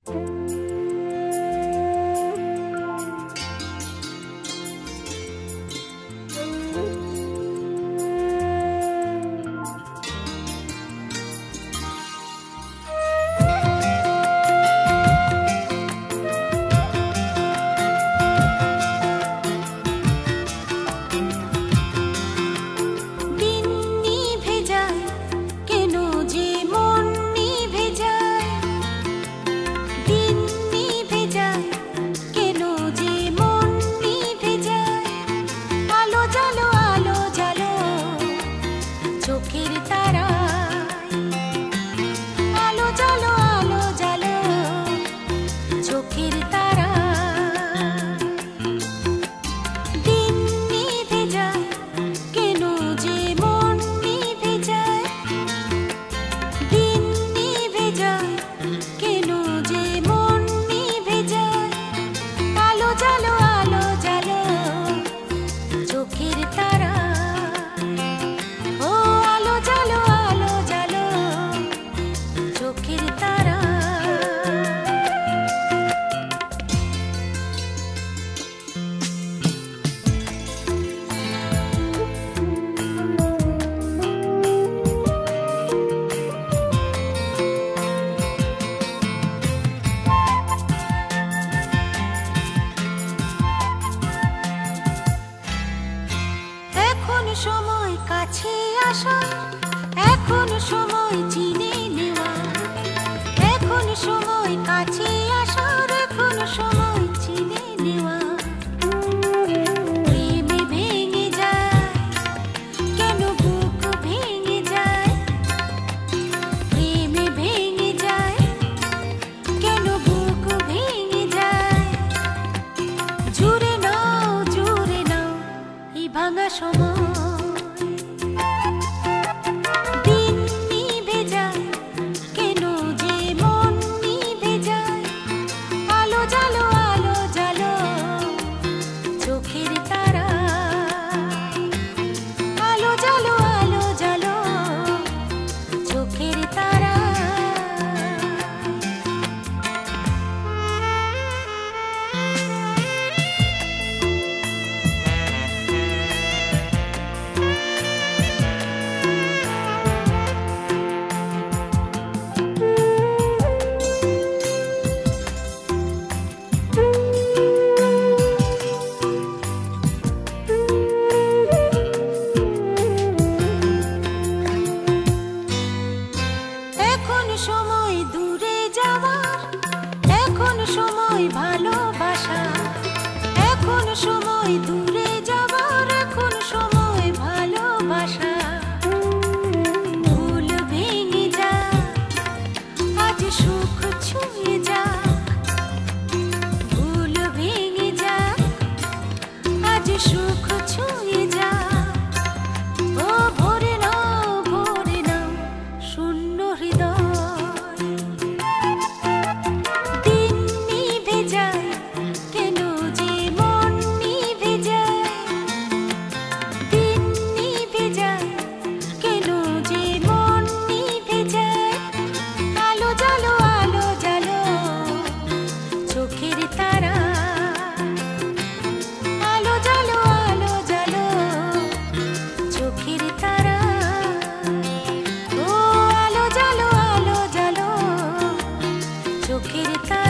সময় কাছে আসা, এখন সময় চিনে নেওয়া, এখন সময় কাছে আসার, এখন সময় চিনে নেওয়া। প্রেমে ভেঙে যায় কেন বুক ভেঙে যায়, প্রেমে ভেঙে যায় কেন বুক ভেঙে যায়। জুড়ে নাও এই ভাঙা সময়। সময় দূরে যাওয়ার, এখন সময় ভালোবাসা, এখন সময় দূরে যাওয়ার, এখন সময় ভালোবাসা। ভুল ভেঙে যাক, আজ সুখ ছুঁয়ে যাক, ভুল ভেঙে যাক, আজ সুখ ছুঁয়ে যাক। ও ভরে নাও শূন্য হৃদয়। চোখের তারা